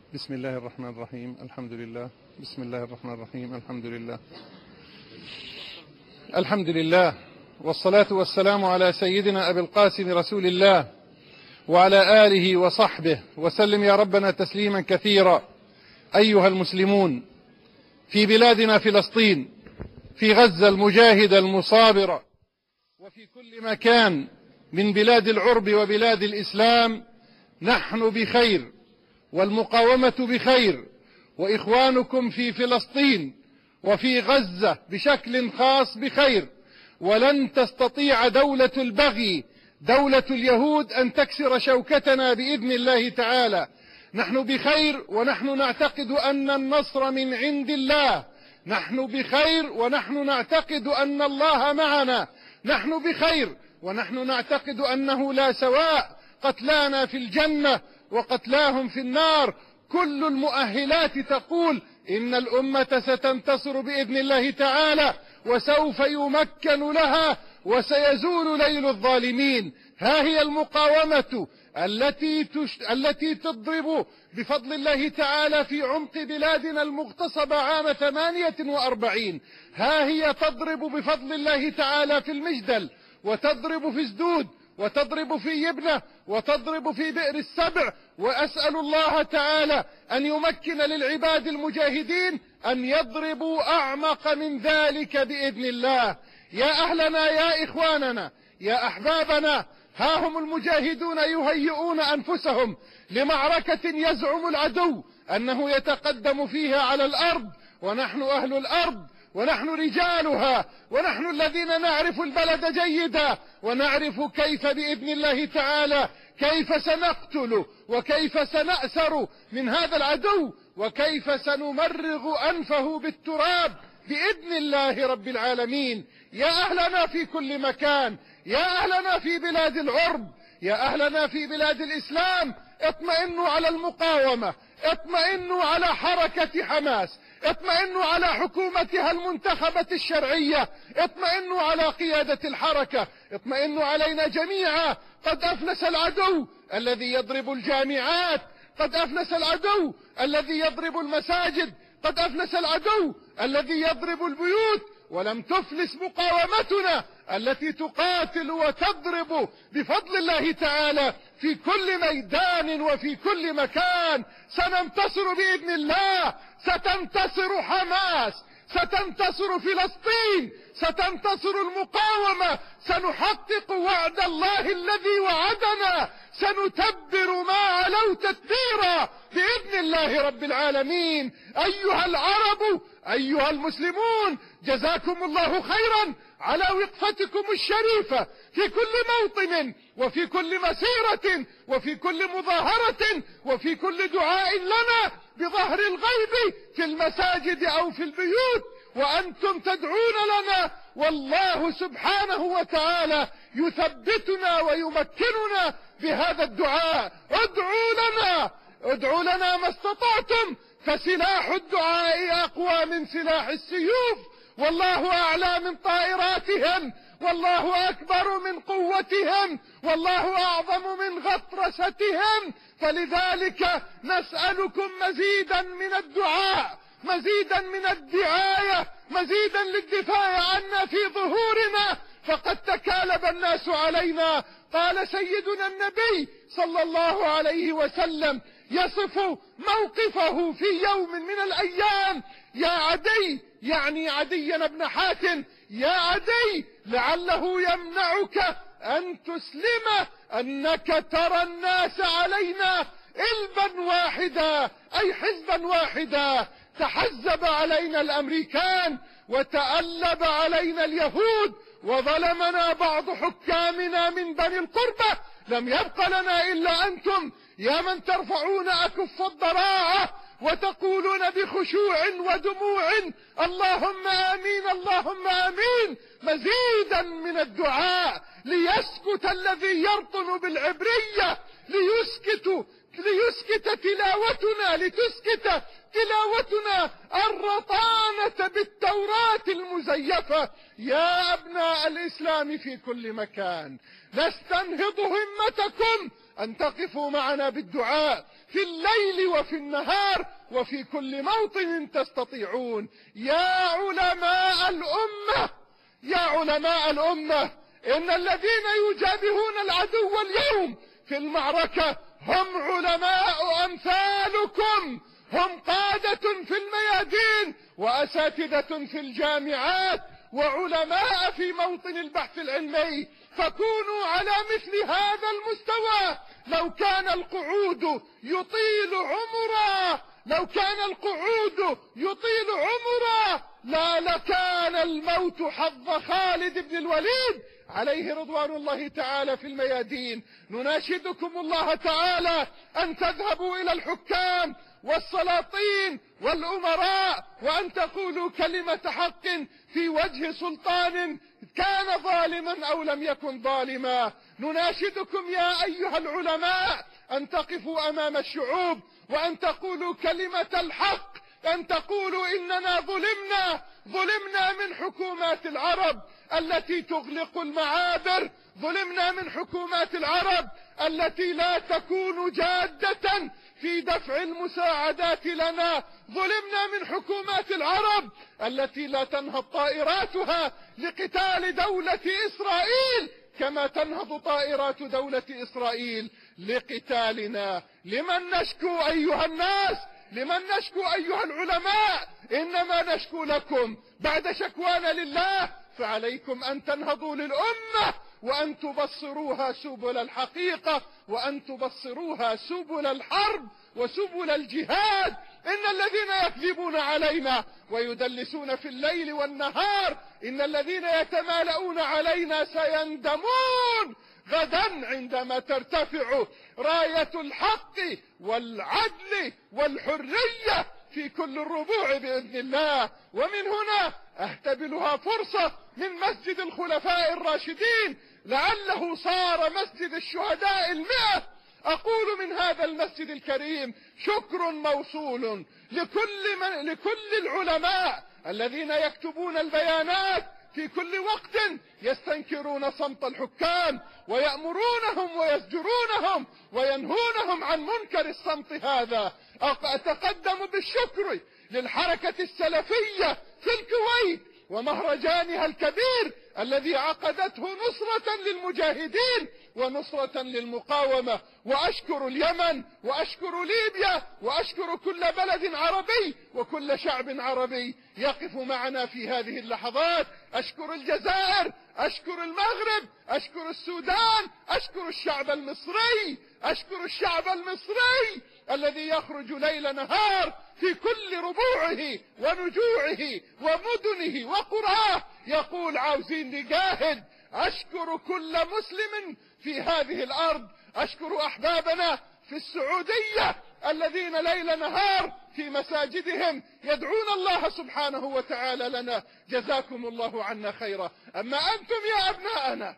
بسم الله الرحمن الرحيم. الحمد لله. بسم الله الرحمن الرحيم. الحمد لله. الحمد لله، والصلاة والسلام على سيدنا أبي القاسم رسول الله وعلى آله وصحبه وسلم يا ربنا تسليما كثيرا. أيها المسلمون في بلادنا فلسطين، في غزة المجاهدة المصابرة، وفي كل مكان من بلاد العرب وبلاد الإسلام، نحن بخير والمقاومة بخير، وإخوانكم في فلسطين وفي غزة بشكل خاص بخير. ولن تستطيع دولة البغي، دولة اليهود، أن تكسر شوكتنا بإذن الله تعالى. نحن بخير ونحن نعتقد أن النصر من عند الله. نحن بخير ونحن نعتقد أن الله معنا. نحن بخير ونحن نعتقد أنه لا سواء، قتلانا في الجنة وقتلاهم في النار. كل المؤهلات تقول إن الأمة ستنتصر بإذن الله تعالى، وسوف يمكن لها وسيزول ليل الظالمين. ها هي المقاومة التي تضرب بفضل الله تعالى في عمق بلادنا المغتصبة عام 48. ها هي تضرب بفضل الله تعالى في المجدل، وتضرب في سدود، وتضرب في يبنة، وتضرب في بئر السبع. وأسأل الله تعالى أن يمكن للعباد المجاهدين أن يضربوا أعمق من ذلك بإذن الله. يا أهلنا، يا إخواننا، يا أحبابنا، ها هم المجاهدون يهيئون أنفسهم لمعركة يزعم العدو أنه يتقدم فيها على الأرض، ونحن أهل الأرض، ونحن رجالها، ونحن الذين نعرف البلد جيدا، ونعرف كيف بإذن الله تعالى كيف سنقتل وكيف سنأسر من هذا العدو، وكيف سنمرغ أنفه بالتراب بإذن الله رب العالمين. يا أهلنا في كل مكان، يا أهلنا في بلاد العرب، يا أهلنا في بلاد الإسلام، اطمئنوا على المقاومة، اطمئنوا على حركة حماس، اطمئنوا على حكومتها المنتخبة الشرعية، اطمئنوا على قيادة الحركة، اطمئنوا علينا جميعا. قد أفلس العدو الذي يضرب الجامعات، قد أفلس العدو الذي يضرب المساجد، قد أفلس العدو الذي يضرب البيوت، ولم تفلس مقاومتنا التي تقاتل وتضرب بفضل الله تعالى في كل ميدان وفي كل مكان. سننتصر بإذن الله، ستنتصر حماس، ستنتصر فلسطين، ستنتصر المقاومة، سنحقق وعد الله الذي وعدنا، سنتبر ما علوا تتبيرا بإذن الله رب العالمين. أيها العرب، أيها المسلمون، جزاكم الله خيرا على وقفتكم الشريفة في كل موطن وفي كل مسيرة وفي كل مظاهرة وفي كل دعاء لنا بظهر الغيب في المساجد أو في البيوت، وأنتم تدعون لنا، والله سبحانه وتعالى يثبتنا ويمكننا بهذا الدعاء. ادعوا لنا ما استطعتم، فسلاح الدعاء أقوى من سلاح السيوف، والله أعلى من طائراتهم، والله أكبر من قوتهم، والله أعظم من غطرستهم. فلذلك نسألكم مزيدا من الدعاء، مزيدا من الدعاية، مزيدا للدفاع عنا في ظهورنا، فقد تكالب الناس علينا. قال سيدنا النبي صلى الله عليه وسلم يصف موقفه في يوم من الأيام: يا عدي، يعني عدي بن حاتم، يا عدي لعله يمنعك أن تسلم أنك ترى الناس علينا إلبا واحدا، أي حزبا واحدا. تحزب علينا الأمريكان، وتألب علينا اليهود، وظلمنا بعض حكامنا من بني القربة. لم يبق لنا إلا أنتم، يا من ترفعون أكف الضراعة وتقولون بخشوع ودموع: اللهم آمين، اللهم آمين. مزيدا من الدعاء ليسكت الذي يرطن بالعبرية، ليسكت تلاوتنا، لتسكت تلاوتنا الرطانة بالتوراة المزيفة. يا أبناء الإسلام في كل مكان، نستنهض همتكم أن تقفوا معنا بالدعاء في الليل وفي النهار وفي كل موطن تستطيعون. يا علماء الأمة، يا علماء الأمة، إن الذين يجابهون العدو اليوم في المعركة هم علماء أمثالكم، هم قادة في الميادين وأساتذة في الجامعات وعلماء في موطن البحث العلمي، فكونوا على مثل هذا المستوى. لو كان القعود يطيل عمرا، لو كان القعود يطيل عمرا لا لكان الموت حظ خالد بن الوليد عليه رضوان الله تعالى في الميادين. نناشدكم الله تعالى أن تذهبوا إلى الحكام والسلاطين والأمراء وأن تقولوا كلمة حق في وجه سلطان كان ظالما أو لم يكن ظالما. نناشدكم يا أيها العلماء أن تقفوا أمام الشعوب وأن تقولوا كلمة الحق، أن تقولوا إننا ظلمنا من حكومات العرب التي تغلق المعابر، ظلمنا من حكومات العرب التي لا تكون جادة في دفع المساعدات لنا، ظلمنا من حكومات العرب التي لا تنهض طائراتها لقتال دولة إسرائيل كما تنهض طائرات دولة إسرائيل لقتالنا. لمن نشكو أيها الناس؟ لمن نشكو أيها العلماء؟ إنما نشكو لكم. بعد شكوانا لله فعليكم أن تنهضوا للأمة وأن تبصروها سبل الحقيقة وأن تبصروها سبل الحرب وسبل الجهاد. إن الذين يكذبون علينا ويدلسون في الليل والنهار، إن الذين يتمالؤون علينا سيندمون غدا عندما ترتفع راية الحق والعدل والحرية في كل الربوع بإذن الله. ومن هنا أهتبلها فرصة من مسجد الخلفاء الراشدين لعله صار مسجد الشهداء 100. أقول من هذا المسجد الكريم شكر موصول لكل العلماء الذين يكتبون البيانات في كل وقت يستنكرون صمت الحكام ويأمرونهم ويزجرونهم وينهونهم عن منكر الصمت هذا. أتقدم بالشكر للحركة السلفية في الكويت ومهرجانها الكبير الذي عقدته نصرة للمجاهدين ونصرة للمقاومة، وأشكر اليمن وأشكر ليبيا وأشكر كل بلد عربي وكل شعب عربي يقف معنا في هذه اللحظات. أشكر الجزائر، أشكر المغرب، أشكر السودان، أشكر الشعب المصري، أشكر الشعب المصري الذي يخرج ليل نهار في كل ربوعه ونجوعه ومدنه وقراه يقول عاوزين نجاهد. أشكر كل مسلم في هذه الأرض، أشكر أحبابنا في السعودية الذين ليل نهار في مساجدهم يدعون الله سبحانه وتعالى لنا. جزاكم الله عنا خيرا. أما أنتم يا أبناءنا،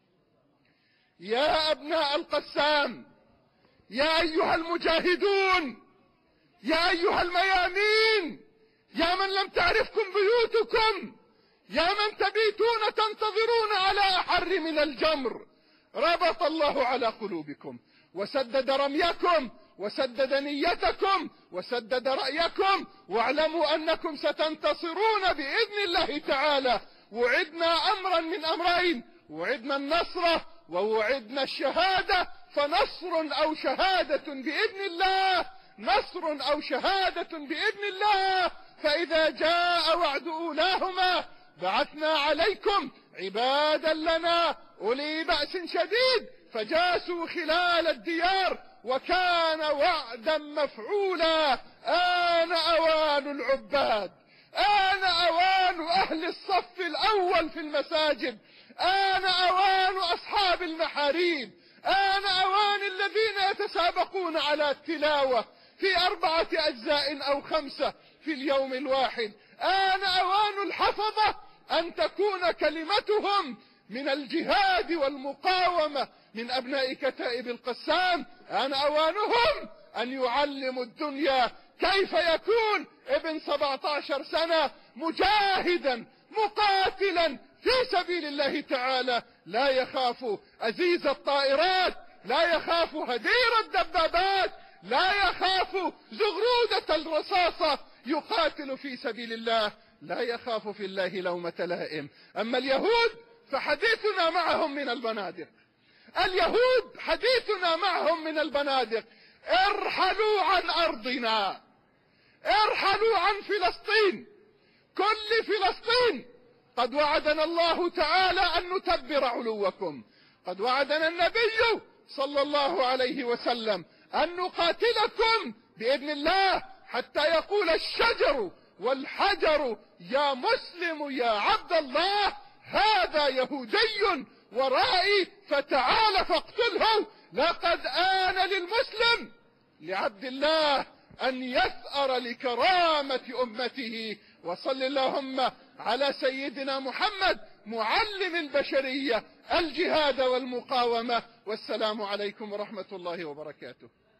يا أبناء القسام، يا أيها المجاهدون، يا أيها الميامين، يا من لم تعرفكم بيوتكم، يا من تبيتون تنتظرون على أحر من الجمر، ربط الله على قلوبكم وسدد رميكم وسدد نيتكم وسدد رأيكم، واعلموا أنكم ستنتصرون بإذن الله تعالى. وعدنا أمرا من أمرين، وعدنا النصر ووعدنا الشهادة، فنصر أو شهادة بإذن الله، نصر أو شهادة بإذن الله. فإذا جاء وعد أولاهما بعثنا عليكم عبادا لنا أولي بأس شديد فجاسوا خلال الديار وكان وعدا مفعولا. آن أوان العباد، آن أوان أهل الصف الأول في المساجد، آن أوان أصحاب المحاريب، آن أوان الذين يتسابقون على التلاوة في 4 أجزاء أو 5 في اليوم الواحد. آن أوان الحفظة أن تكون كلمتهم من الجهاد والمقاومة من أبناء كتائب القسام. آن أوانهم أن يعلموا الدنيا كيف يكون ابن 17 سنة مجاهدا مقاتلا في سبيل الله تعالى لا يخاف أزيز الطائرات لا يخاف هدير الدبابات، لا يخاف زغرودة الرصاصة، يقاتل في سبيل الله، لا يخاف في الله لومة لائم. أما اليهود فحديثنا معهم من البنادق، اليهود حديثنا معهم من البنادق. ارحلوا عن أرضنا، ارحلوا عن فلسطين، كل فلسطين. قد وعدنا الله تعالى أن نتبر علوكم، قد وعدنا النبي صلى الله عليه وسلم أن نقاتلكم بإذن الله حتى يقول الشجر والحجر يا مسلم يا عبد الله هذا يهودي ورائي فتعال فاقتله. لقد آن للمسلم لعبد الله أن يثأر لكرامة أمته. وصل اللهم على سيدنا محمد معلم البشرية الجهاد والمقاومة. والسلام عليكم ورحمة الله وبركاته.